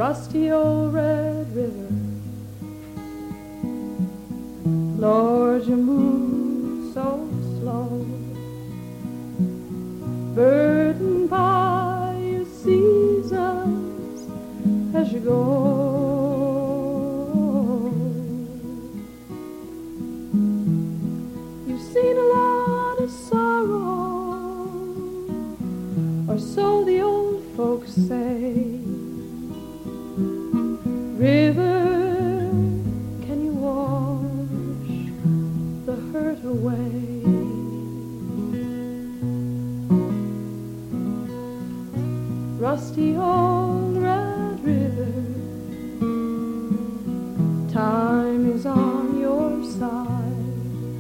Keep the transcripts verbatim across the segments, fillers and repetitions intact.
Rusty old Red River, Lord, you move so slow, burdened by your seasons as you go. You've seen a lot of sorrow, or so the old folks say. River, can you wash the hurt away? Rusty old Red River, time is on your side.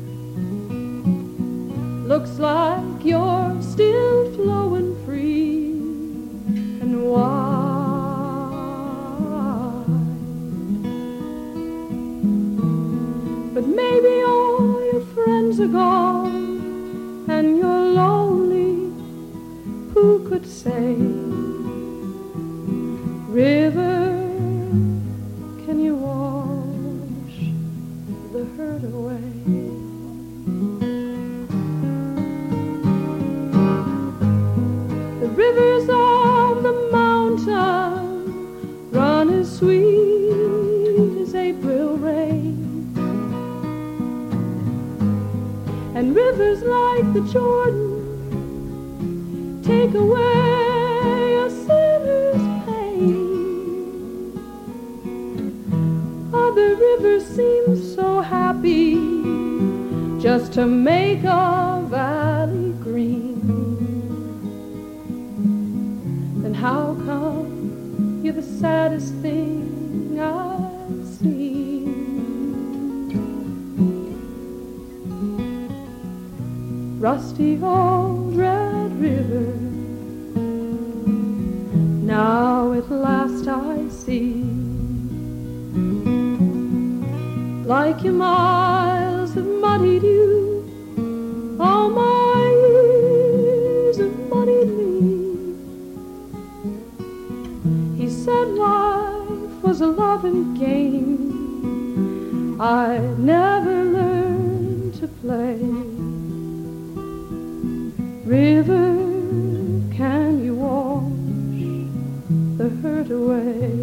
Looks like you're still flowing free and wide. But maybe all your friends are gone and you're lonely. Who could say? River, can you wash the hurt away? The rivers of the mountain run as sweet as April rain, and rivers like the Jordan take away a sinner's pain. Other rivers seem so happy just to make a valley green. Then how come you're the saddest thing I've seen? Rusty old Red River, now at last I see, like your miles have muddied you, all my years have muddied me. He said life was a loving game, I never learned to play. River, can you wash the hurt away?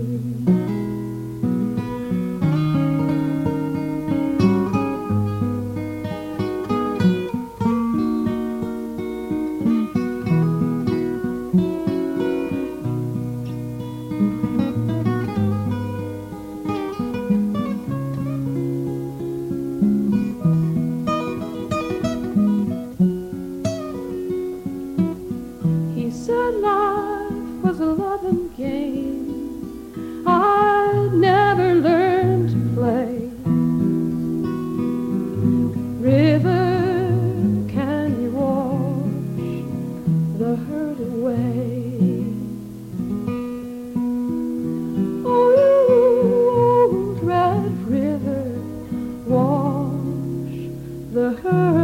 He said life was a loving game, I'd never learned to play. River, can you wash the hurt away? Oh, you old Red River, wash the hurt